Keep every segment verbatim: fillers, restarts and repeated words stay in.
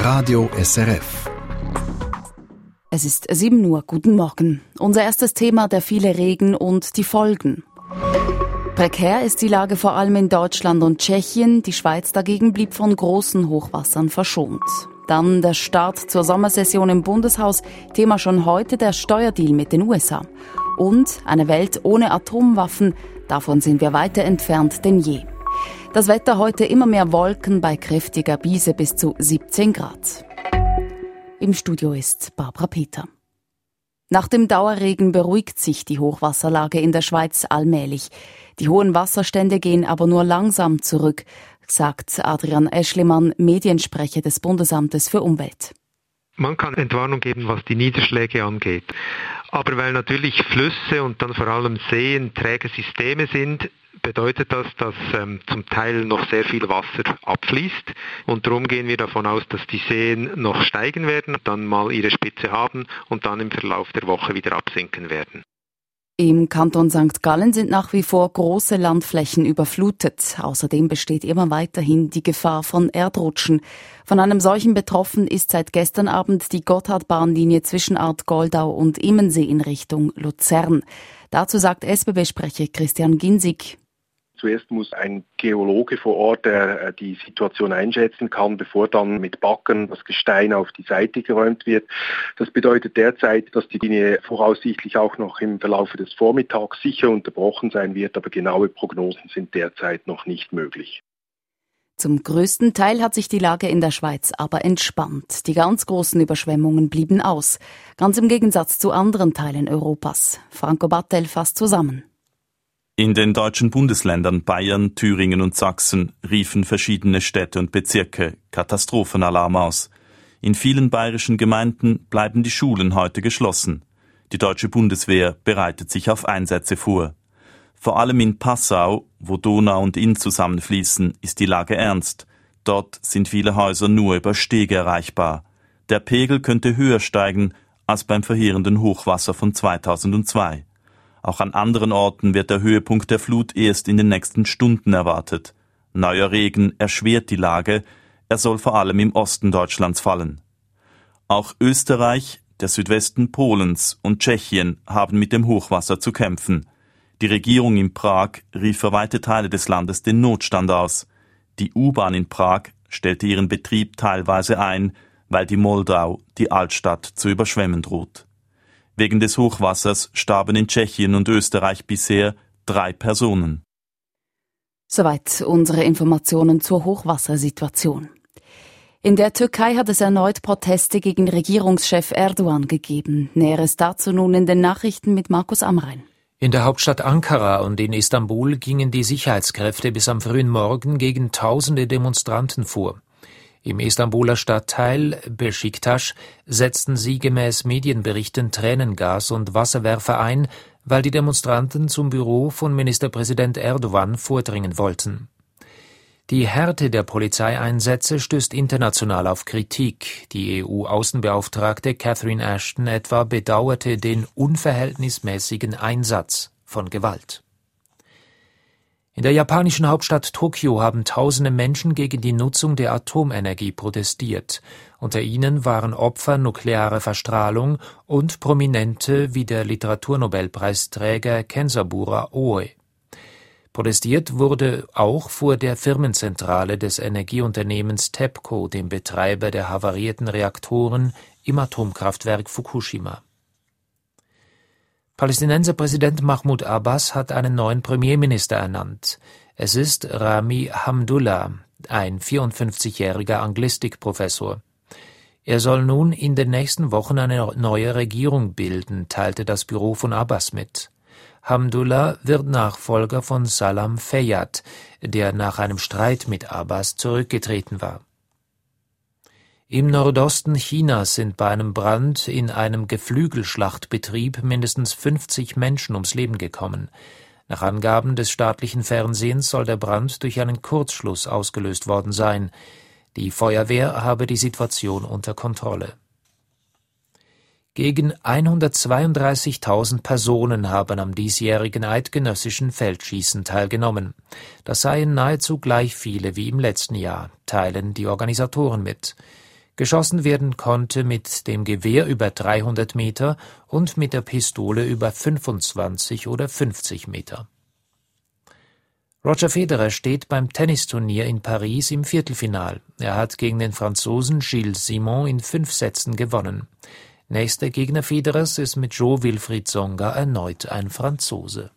Radio S R F. Es ist sieben Uhr. Guten Morgen. Unser erstes Thema: der viele Regen und die Folgen. Prekär ist die Lage vor allem in Deutschland und Tschechien. Die Schweiz dagegen blieb von großen Hochwassern verschont. Dann der Start zur Sommersession im Bundeshaus. Thema schon heute der Steuerdeal mit den U S A. Und eine Welt ohne Atomwaffen. Davon sind wir weiter entfernt denn je. Das Wetter heute: immer mehr Wolken bei kräftiger Brise bis zu siebzehn Grad. Im Studio ist Barbara Peter. Nach dem Dauerregen beruhigt sich die Hochwasserlage in der Schweiz allmählich. Die hohen Wasserstände gehen aber nur langsam zurück, sagt Adrian Eschlimann, Mediensprecher des Bundesamtes für Umwelt. Man kann Entwarnung geben, was die Niederschläge angeht. Aber weil natürlich Flüsse und dann vor allem Seen träge Systeme sind, bedeutet das, dass ähm, zum Teil noch sehr viel Wasser abfließt. Und darum gehen wir davon aus, dass die Seen noch steigen werden, dann mal ihre Spitze haben und dann im Verlauf der Woche wieder absinken werden. Im Kanton Sankt Gallen sind nach wie vor große Landflächen überflutet. Außerdem besteht immer weiterhin die Gefahr von Erdrutschen. Von einem solchen betroffen ist seit gestern Abend die Gotthardbahnlinie zwischen Artgoldau und Immensee in Richtung Luzern. Dazu sagt S B B-Sprecher Christian Ginsig: Zuerst muss ein Geologe vor Ort, der die Situation einschätzen kann, bevor dann mit Backen das Gestein auf die Seite geräumt wird. Das bedeutet derzeit, dass die Linie voraussichtlich auch noch im Verlauf des Vormittags sicher unterbrochen sein wird, aber genaue Prognosen sind derzeit noch nicht möglich. Zum größten Teil hat sich die Lage in der Schweiz aber entspannt. Die ganz großen Überschwemmungen blieben aus, ganz im Gegensatz zu anderen Teilen Europas. Franco Battel fasst zusammen. In den deutschen Bundesländern Bayern, Thüringen und Sachsen riefen verschiedene Städte und Bezirke Katastrophenalarm aus. In vielen bayerischen Gemeinden bleiben die Schulen heute geschlossen. Die deutsche Bundeswehr bereitet sich auf Einsätze vor. Vor allem in Passau, wo Donau und Inn zusammenfließen, ist die Lage ernst. Dort sind viele Häuser nur über Stege erreichbar. Der Pegel könnte höher steigen als beim verheerenden Hochwasser von zweitausendzwei. Auch an anderen Orten wird der Höhepunkt der Flut erst in den nächsten Stunden erwartet. Neuer Regen erschwert die Lage, er soll vor allem im Osten Deutschlands fallen. Auch Österreich, der Südwesten Polens und Tschechien haben mit dem Hochwasser zu kämpfen. Die Regierung in Prag rief für weite Teile des Landes den Notstand aus. Die U-Bahn in Prag stellte ihren Betrieb teilweise ein, weil die Moldau die Altstadt zu überschwemmen droht. Wegen des Hochwassers starben in Tschechien und Österreich bisher drei Personen. Soweit unsere Informationen zur Hochwassersituation. In der Türkei hat es erneut Proteste gegen Regierungschef Erdogan gegeben. Näheres dazu nun in den Nachrichten mit Markus Amrein. In der Hauptstadt Ankara und in Istanbul gingen die Sicherheitskräfte bis am frühen Morgen gegen tausende Demonstranten vor. Im Istanbuler Stadtteil Beşiktaş setzten sie gemäß Medienberichten Tränengas und Wasserwerfer ein, weil die Demonstranten zum Büro von Ministerpräsident Erdogan vordringen wollten. Die Härte der Polizeieinsätze stößt international auf Kritik. Die E U-Außenbeauftragte Catherine Ashton etwa bedauerte den unverhältnismäßigen Einsatz von Gewalt. In der japanischen Hauptstadt Tokio haben tausende Menschen gegen die Nutzung der Atomenergie protestiert. Unter ihnen waren Opfer nuklearer Verstrahlung und Prominente wie der Literaturnobelpreisträger Kenzaburo Oe. Protestiert wurde auch vor der Firmenzentrale des Energieunternehmens TEPCO, dem Betreiber der havarierten Reaktoren im Atomkraftwerk Fukushima. Palästinenser Präsident Mahmoud Abbas hat einen neuen Premierminister ernannt. Es ist Rami Hamdullah, ein vierundfünfzigjähriger Anglistikprofessor. Er soll nun in den nächsten Wochen eine neue Regierung bilden, teilte das Büro von Abbas mit. Hamdullah wird Nachfolger von Salam Fayyad, der nach einem Streit mit Abbas zurückgetreten war. Im Nordosten Chinas sind bei einem Brand in einem Geflügelschlachtbetrieb mindestens fünfzig Menschen ums Leben gekommen. Nach Angaben des staatlichen Fernsehens soll der Brand durch einen Kurzschluss ausgelöst worden sein. Die Feuerwehr habe die Situation unter Kontrolle. Gegen hundertzweiunddreißigtausend Personen haben am diesjährigen eidgenössischen Feldschießen teilgenommen. Das seien nahezu gleich viele wie im letzten Jahr, teilen die Organisatoren mit. Geschossen werden konnte mit dem Gewehr über dreihundert Meter und mit der Pistole über fünfundzwanzig oder fünfzig Meter. Roger Federer steht beim Tennisturnier in Paris im Viertelfinal. Er hat gegen den Franzosen Gilles Simon in fünf Sätzen gewonnen. Nächster Gegner Federers ist mit Jo-Wilfried Tsonga erneut ein Franzose.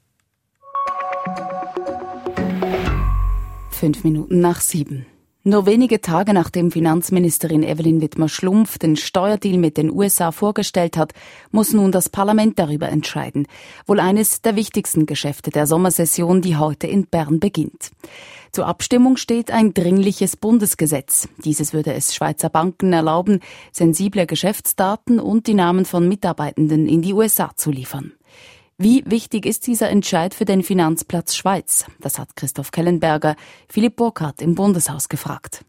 Fünf Minuten nach sieben. Nur wenige Tage nachdem Finanzministerin Evelyn Widmer-Schlumpf den Steuerdeal mit den U S A vorgestellt hat, muss nun das Parlament darüber entscheiden. Wohl eines der wichtigsten Geschäfte der Sommersession, die heute in Bern beginnt. Zur Abstimmung steht ein dringliches Bundesgesetz. Dieses würde es Schweizer Banken erlauben, sensible Geschäftsdaten und die Namen von Mitarbeitenden in die U S A zu liefern. Wie wichtig ist dieser Entscheid für den Finanzplatz Schweiz? Das hat Christoph Kellenberger, Philipp Burkhardt im Bundeshaus gefragt.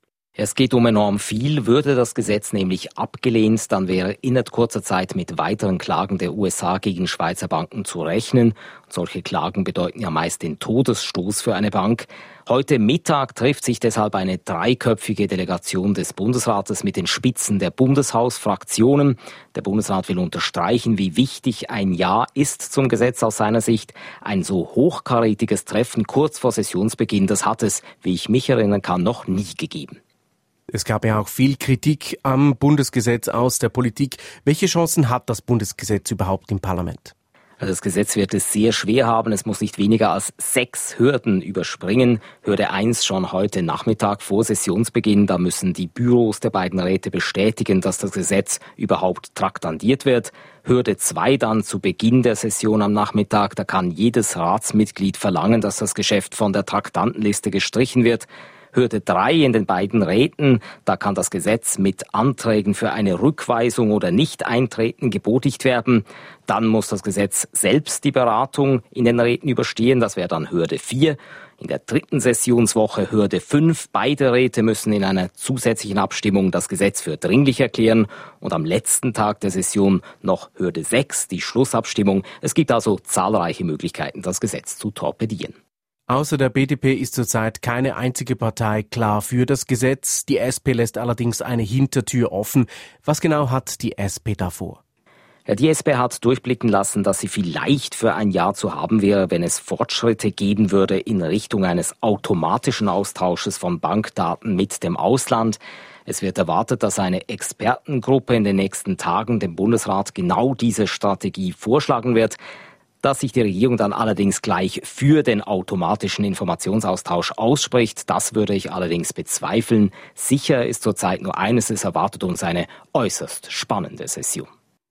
Es geht um enorm viel. Würde das Gesetz nämlich abgelehnt, dann wäre innerhalb kurzer Zeit mit weiteren Klagen der U S A gegen Schweizer Banken zu rechnen. Und solche Klagen bedeuten ja meist den Todesstoß für eine Bank. Heute Mittag trifft sich deshalb eine dreiköpfige Delegation des Bundesrates mit den Spitzen der Bundeshausfraktionen. Der Bundesrat will unterstreichen, wie wichtig ein Ja ist zum Gesetz aus seiner Sicht. Ein so hochkarätiges Treffen kurz vor Sessionsbeginn, das hat es, wie ich mich erinnern kann, noch nie gegeben. Es gab ja auch viel Kritik am Bundesgesetz aus der Politik. Welche Chancen hat das Bundesgesetz überhaupt im Parlament? Das Gesetz wird es sehr schwer haben. Es muss nicht weniger als sechs Hürden überspringen. Hürde eins schon heute Nachmittag vor Sessionsbeginn. Da müssen die Büros der beiden Räte bestätigen, dass das Gesetz überhaupt traktandiert wird. Hürde zwei dann zu Beginn der Session am Nachmittag. Da kann jedes Ratsmitglied verlangen, dass das Geschäft von der Traktandenliste gestrichen wird. Hürde drei in den beiden Räten, da kann das Gesetz mit Anträgen für eine Rückweisung oder Nicht-Eintreten gebotigt werden. Dann muss das Gesetz selbst die Beratung in den Räten überstehen, das wäre dann Hürde vier. In der dritten Sessionswoche Hürde fünf. Beide Räte müssen in einer zusätzlichen Abstimmung das Gesetz für dringlich erklären. Und am letzten Tag der Session noch Hürde sechs, die Schlussabstimmung. Es gibt also zahlreiche Möglichkeiten, das Gesetz zu torpedieren. Außer der B D P ist zurzeit keine einzige Partei klar für das Gesetz. Die S P lässt allerdings eine Hintertür offen. Was genau hat die S P da vor? Ja, die S P hat durchblicken lassen, dass sie vielleicht für ein Jahr zu haben wäre, wenn es Fortschritte geben würde in Richtung eines automatischen Austausches von Bankdaten mit dem Ausland. Es wird erwartet, dass eine Expertengruppe in den nächsten Tagen dem Bundesrat genau diese Strategie vorschlagen wird. Dass sich die Regierung dann allerdings gleich für den automatischen Informationsaustausch ausspricht, das würde ich allerdings bezweifeln. Sicher ist zurzeit nur eines, es erwartet uns eine äußerst spannende Session.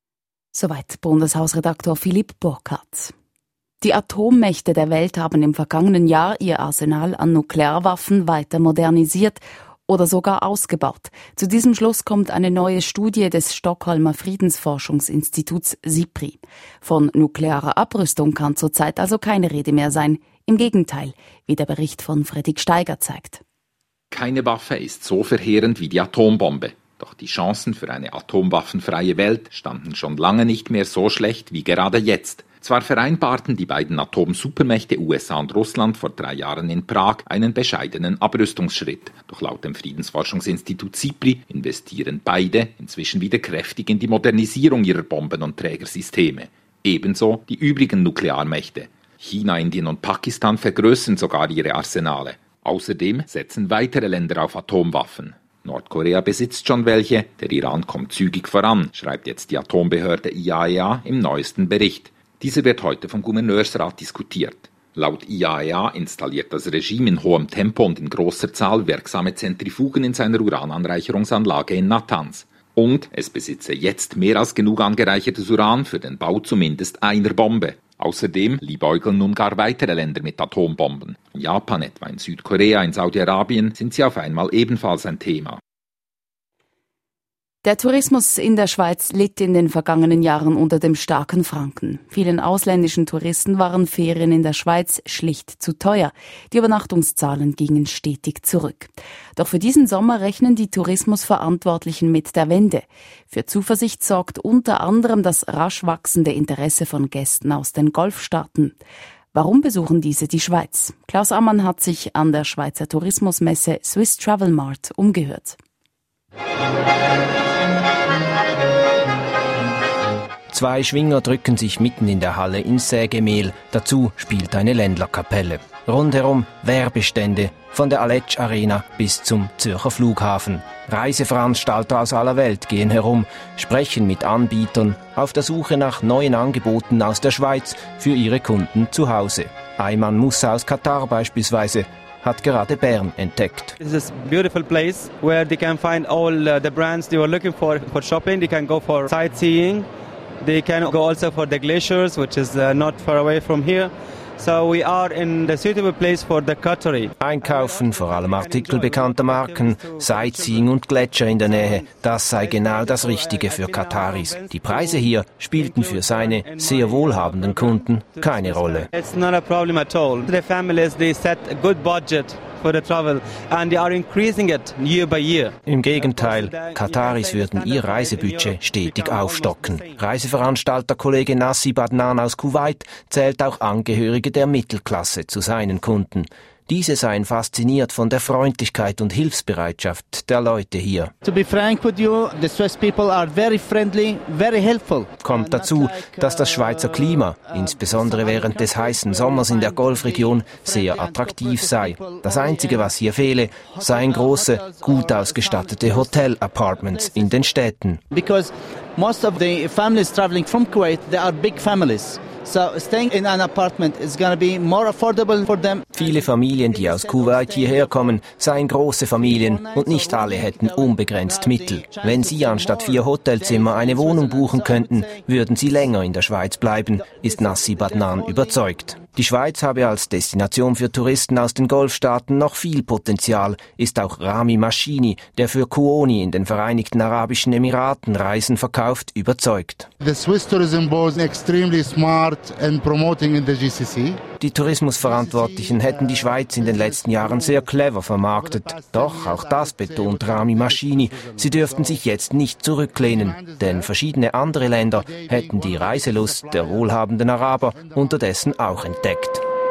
Soweit Bundeshausredaktor Philipp Burkhardt. Die Atommächte der Welt haben im vergangenen Jahr ihr Arsenal an Nuklearwaffen weiter modernisiert oder sogar ausgebaut. Zu diesem Schluss kommt eine neue Studie des Stockholmer Friedensforschungsinstituts SIPRI. Von nuklearer Abrüstung kann zurzeit also keine Rede mehr sein. Im Gegenteil, wie der Bericht von Fredrik Steiger zeigt. Keine Waffe ist so verheerend wie die Atombombe. Doch die Chancen für eine atomwaffenfreie Welt standen schon lange nicht mehr so schlecht wie gerade jetzt. Zwar vereinbarten die beiden Atomsupermächte U S A und Russland vor drei Jahren in Prag einen bescheidenen Abrüstungsschritt. Doch laut dem Friedensforschungsinstitut SIPRI investieren beide inzwischen wieder kräftig in die Modernisierung ihrer Bomben- und Trägersysteme. Ebenso die übrigen Nuklearmächte. China, Indien und Pakistan vergrößern sogar ihre Arsenale. Außerdem setzen weitere Länder auf Atomwaffen. Nordkorea besitzt schon welche, der Iran kommt zügig voran, schreibt jetzt die Atombehörde I A E A im neuesten Bericht. Dieser wird heute vom Gouverneursrat diskutiert. Laut I A E A installiert das Regime in hohem Tempo und in großer Zahl wirksame Zentrifugen in seiner Urananreicherungsanlage in Natanz. Und es besitze jetzt mehr als genug angereichertes Uran für den Bau zumindest einer Bombe. Außerdem liebäugeln nun gar weitere Länder mit Atombomben. In Japan, etwa in Südkorea, in Saudi-Arabien sind sie auf einmal ebenfalls ein Thema. Der Tourismus in der Schweiz litt in den vergangenen Jahren unter dem starken Franken. Vielen ausländischen Touristen waren Ferien in der Schweiz schlicht zu teuer. Die Übernachtungszahlen gingen stetig zurück. Doch für diesen Sommer rechnen die Tourismusverantwortlichen mit der Wende. Für Zuversicht sorgt unter anderem das rasch wachsende Interesse von Gästen aus den Golfstaaten. Warum besuchen diese die Schweiz? Klaus Ammann hat sich an der Schweizer Tourismusmesse Swiss Travel Mart umgehört. Zwei Schwinger drücken sich mitten in der Halle ins Sägemehl. Dazu spielt eine Ländlerkapelle. Rundherum Werbestände, von der Aletsch Arena bis zum Zürcher Flughafen. Reiseveranstalter aus aller Welt gehen herum, sprechen mit Anbietern auf der Suche nach neuen Angeboten aus der Schweiz für ihre Kunden zu Hause. Ayman Musa aus Katar beispielsweise hat gerade Bern entdeckt. This is a beautiful place where they can find all uh, the brands they were looking for for shopping. They can go for sightseeing. They can go also for the glaciers, which is uh, not far away from here. So we are in the suitable place for the Qatari. Einkaufen, vor allem Artikel bekannter Marken, Sightseeing und Gletscher in der Nähe, das sei genau das Richtige für Kataris. Die Preise hier spielten für seine sehr wohlhabenden Kunden keine Rolle. It's not a problem at all. The families, they set a good budget for the travel and they are increasing it year by year. Im Gegenteil, Kataris würden ihr Reisebudget stetig aufstocken. Reiseveranstalter-Kollege Nassib Adnan aus Kuwait zählt auch Angehörige der Mittelklasse zu seinen Kunden. Diese seien fasziniert von der Freundlichkeit und Hilfsbereitschaft der Leute hier. To be frank with you, the Swiss people are very friendly, very helpful. Kommt dazu, dass das Schweizer Klima, insbesondere während des heißen Sommers in der Golfregion, sehr attraktiv sei. Das Einzige, was hier fehle, seien große, gut ausgestattete Hotel-Apartments in den Städten. Because most of the families traveling from Kuwait, they are big families. So staying in an apartment is going to be more affordable for them. Viele Familien, die aus Kuwait hierher kommen, seien große Familien und nicht alle hätten unbegrenzt Mittel. Wenn sie anstatt vier Hotelzimmer eine Wohnung buchen könnten, würden sie länger in der Schweiz bleiben, ist Nassib Adnan überzeugt. Die Schweiz habe als Destination für Touristen aus den Golfstaaten noch viel Potenzial, ist auch Rami Maschini, der für Kuoni in den Vereinigten Arabischen Emiraten Reisen verkauft, überzeugt. The Swiss Tourism Board is extremely smart in promoting in the G C C. Die Tourismusverantwortlichen hätten die Schweiz in den letzten Jahren sehr clever vermarktet. Doch, auch das betont Rami Maschini, sie dürften sich jetzt nicht zurücklehnen, denn verschiedene andere Länder hätten die Reiselust der wohlhabenden Araber unterdessen auch entdeckt.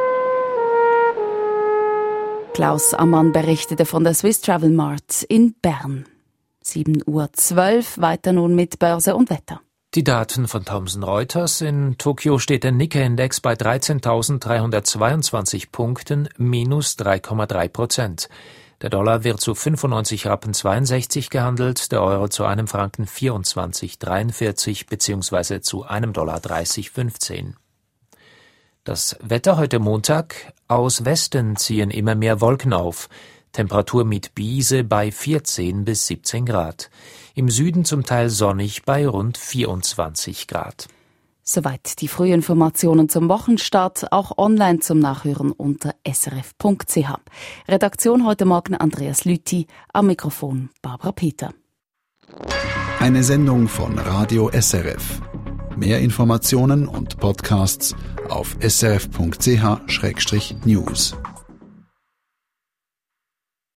Klaus Ammann berichtete von der Swiss Travel Mart in Bern. sieben Uhr zwölf, weiter nun mit Börse und Wetter. Die Daten von Thomson Reuters. In Tokio steht der Nikkei-Index bei dreizehntausenddreihundertzweiundzwanzig Punkten, minus drei Komma drei Prozent. Der Dollar wird zu fünfundneunzig Rappen zweiundsechzig gehandelt, der Euro zu einem Franken vierundzwanzig dreiundvierzig bzw. zu einem Dollar dreißig fünfzehn. Das Wetter heute Montag. Aus Westen ziehen immer mehr Wolken auf. Temperatur mit Biese bei vierzehn bis siebzehn Grad. Im Süden zum Teil sonnig bei rund vierundzwanzig Grad. Soweit die Frühinformationen zum Wochenstart, auch online zum Nachhören unter s r f punkt c h. Redaktion heute Morgen Andreas Lüthi, am Mikrofon Barbara Peter. Eine Sendung von Radio S R F. Mehr Informationen und Podcasts auf s r f punkt c h slash news.